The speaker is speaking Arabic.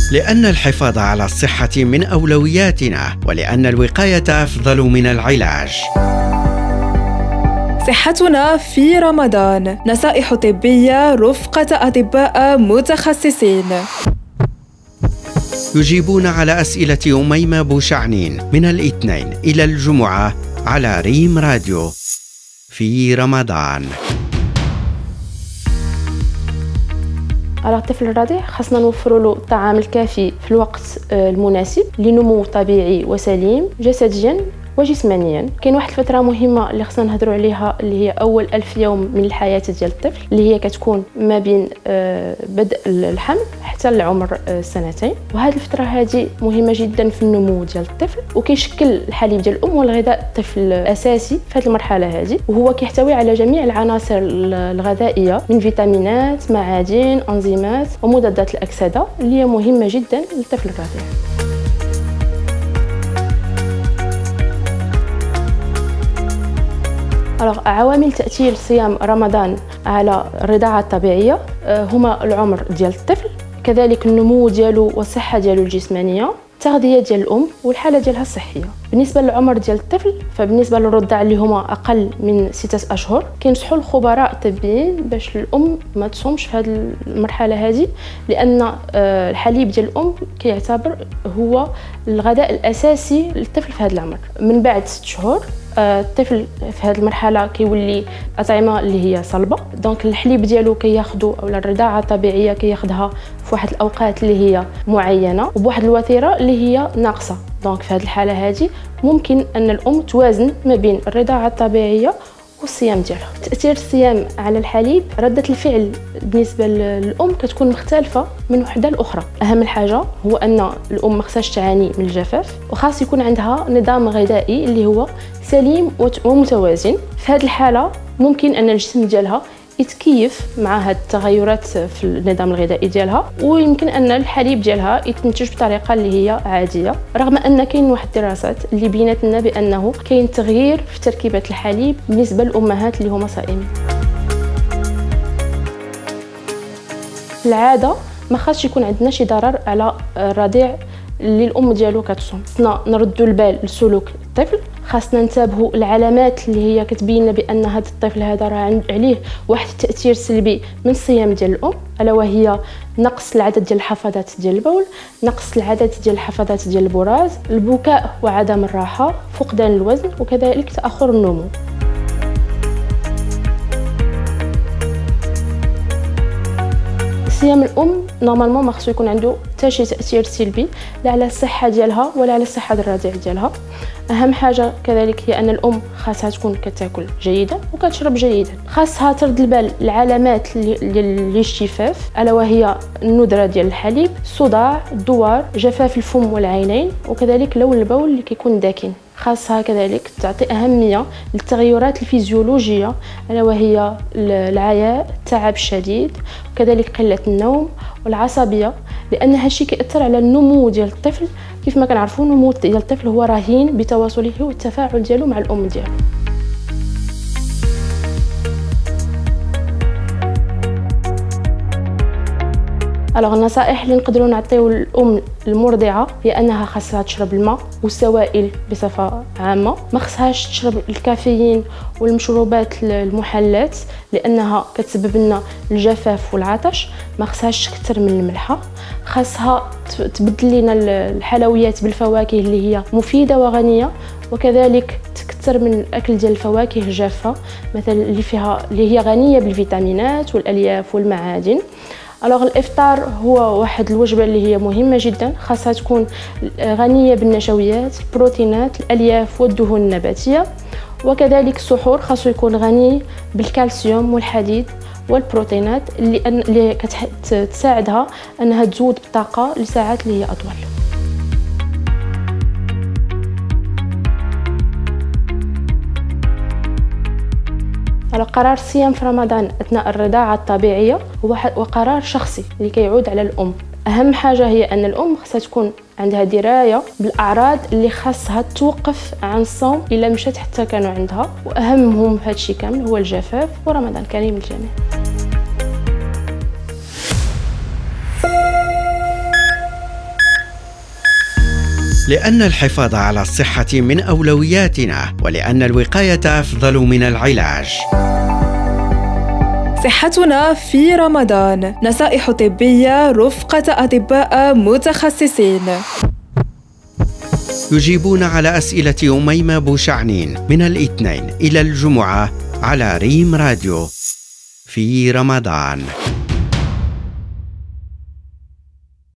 لأن الحفاظ على الصحة من أولوياتنا، ولأن الوقاية أفضل من العلاج. صحتنا في رمضان، نصائح طبية رفقة أطباء متخصصين يجيبون على أسئلة أميمة بوشعنين من الاثنين إلى الجمعة على ريم راديو في رمضان. على الطفل الرضيع خاصنا نوفر له الطعام الكافي في الوقت المناسب لنمو طبيعي وسليم جسديا وجسمانيا. كاين واحد الفتره مهمه اللي خصنا نهضروا عليها، اللي هي اول 1000 يوم من الحياه ديال الطفل، اللي هي كتكون ما بين بدء الحمل حتى العمر 2 وهذه الفتره هذه مهمه جدا في النمو ديال الطفل، وكيشكل الحليب ديال الام والغذاء الطفل الاساسي في هذه المرحله هذه، وهو كيحتوي على جميع العناصر الغذائيه من فيتامينات، معادن، انزيمات ومضادات الاكسده اللي هي مهمه جدا للطفل الرضيع. عوامل تأثير صيام رمضان على الرضاعة الطبيعية هما العمر ديال الطفل، كذلك النمو ديالو والصحة ديالو الجسمانية، التغذية ديال الأم والحالة ديالها الصحية. بالنسبة للعمر ديال الطفل، فبالنسبة للرضع اللي هما أقل من 6 أشهر كينصحوا الخبراء الطبيين باش الأم ما تصومش في هذه المرحلة هذه، لأن الحليب ديال الأم كيعتبر هو الغذاء الأساسي للطفل في هذا العمر. من بعد 6 شهور الطفل في هذه المرحله كيولي اطعمه اللي هي صلبه، دونك الحليب ديالو كياخذوا اولا الرضاعه الطبيعيه كياخذها في واحد الاوقات اللي هي معينه وبواحد الوتيره اللي هي ناقصه. دونك في هذه الحاله هذه ممكن ان الام توازن ما بين الرضاعه الطبيعيه والصيام ديالها. تأثير الصيام على الحليب، ردة الفعل بالنسبة للأم كتكون مختلفة من وحدة لأخرى. أهم الحاجة هو أن الأم ما خصهاش تعاني من الجفاف، وخاص يكون عندها نظام غذائي اللي هو سليم ومتوازن. في هذه الحالة ممكن أن الجسم ديالها يتكيف مع هاد التغيرات في النظام الغذائي ديالها، ويمكن ان الحليب ديالها يتنتج بطريقه اللي هي عاديه، رغم ان كاين واحد الدراسات اللي بينت لنا بانه كاين تغيير في تركيبه الحليب بالنسبه للامهات اللي هما صائمين. العاده ما خاصش يكون عندنا شي ضرر على الرضيع اللي الام ديالو كتصوم. خصنا نردوا البال لسلوك الطفل، خاصنا ننتبهوا العلامات اللي هي كتبين لنا بان هذا الطفل هذا راه عليه واحد التاثير سلبي من الصيام ديال الام، الا وهي نقص العدد ديال الحفظات ديال البول، نقص العدد ديال الحفظات ديال البراز، البكاء وعدم الراحه، فقدان الوزن، وكذلك تاخر النمو. صيام الام نورمالمون ما خصو يكون عنده حتى شي تاثير سلبي لا على الصحه ديالها ولا على الصحه ديال الرضيع ديالها. اهم حاجه كذلك هي ان الام خاصها تكون كتاكل جيدا وكتشرب جيدا. خاصها ترد البال العلامات للاشتفاف، الا وهي الندره ديال الحليب، الصداع، الدوار، جفاف الفم والعينين، وكذلك لون البول اللي كيكون داكن. خاصها كذلك تعطي أهمية للتغيرات الفيزيولوجية، ألا وهي العياء، التعب الشديد، وكذلك قلة النوم والعصبية، لأن هالشي كيأثر على النمو ديال الطفل. كيف ما كنعرفوا النمو ديال الطفل هو رهين بتواصله والتفاعل ديالو مع الأم ديالو. النصائح اللي نقدروا نعطيو الام المرضعه هي انها خاصها تشرب الماء والسوائل بصفه عامه، ما خصهاش تشرب الكافيين والمشروبات المحلات لانها كتسبب لنا الجفاف والعطش، ما خصهاش تكثر من الملحه، خاصها تبدل لنا الحلويات بالفواكه اللي هي مفيده وغنيه، وكذلك تكثر من الاكل ديال الفواكه الجافه مثلا اللي هي غنيه بالفيتامينات والالياف والمعادن. الافطار هو واحد الوجبه اللي هي مهمه جدا، خاصها تكون غنيه بالنشويات، البروتينات، الالياف والدهون النباتيه، وكذلك السحور خاصو يكون غني بالكالسيوم والحديد والبروتينات اللي كتساعدها انها تزود بالطاقه لساعات اللي هي اطول. قرار الصيام في رمضان اثناء الرضاعه الطبيعيه هو قرار شخصي اللي كيعود على الام. اهم حاجه هي ان الام خاصها تكون عندها درايه بالاعراض اللي خاصها توقف عن الصوم الا مشات حتى كانوا عندها، واهمهم في هذا الشيء كامل هو الجفاف. ورمضان كريم للجميع. لأن الحفاظ على الصحة من أولوياتنا، ولأن الوقاية أفضل من العلاج. صحتنا في رمضان، نصائح طبية رفقة أطباء متخصصين يجيبون على أسئلة أميمة بوشعنين من الاثنين إلى الجمعة على ريم راديو في رمضان.